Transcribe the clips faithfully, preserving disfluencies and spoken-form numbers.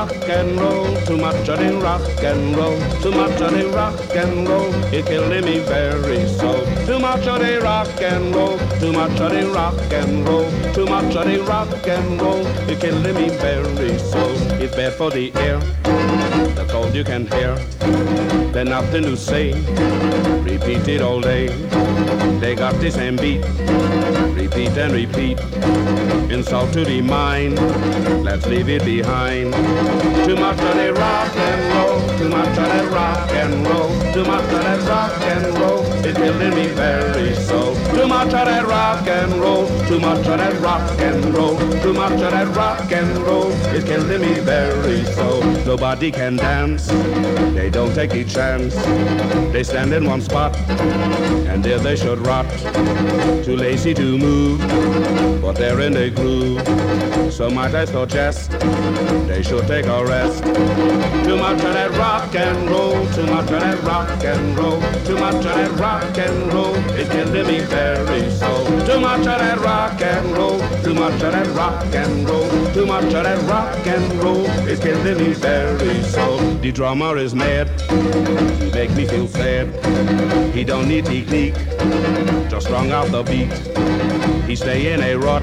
rock and roll, too much of the rock and roll, too much of the rock and roll, it killing me very so. Too much of the rock and roll, too much of the rock and roll, too much of the rock and roll, it killing me very so. It's bad for the air, the cold you can hear, there's nothing to say, repeat it all day. They got the same beat, repeat and repeat, insult to the mind, let's leave it behind. Too much of the rock and roll, too much of that rock and roll, too much of that rock and roll, it's killing me very so. Too much of that rock and roll, too much of that rock and roll, too much of that rock and roll, it's killing me very so. Nobody can dance, they don't take a chance, they stand in one spot, and there they should rot. Too lazy to move, but they're in a groove, so might I suggest they should take a rest. Too much of that rock and roll, too much of that rock and roll, too much of that rock and roll, it's killing me very so. Too much of that rock and roll, too much of that rock and roll, too much of that rock and roll, it's killing me very so. The drummer is mad, he make me feel sad, he don't need technique, just strung out the beat. He stay in a rut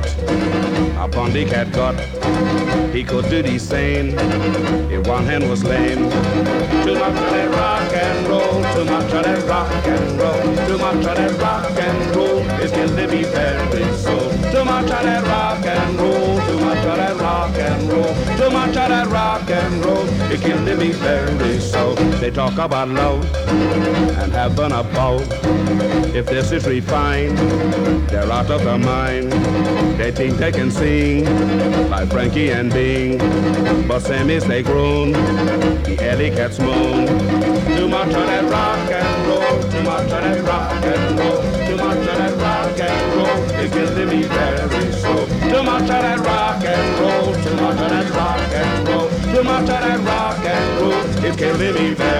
upon the catgut. He could do the same if one hand was lame. Too much of that rock and roll, too much of that rock and roll, too much of that rock and roll, it's killing me very so. Too much of that rock and roll, too much of that rock and roll, too much of that rock and roll, it's killing me very so. They talk about love and having a ball. If this is refined, they're out of their mind. They think they can sing like Frankie and Bing, but same as they grown, the alley cats moan. Too much of that rock and roll, too much of that rock and roll, too much of that rock and roll, it's killing me very so. Too much of that rock and roll, too much of that rock and roll, too much of that rock and roll, it's killing me very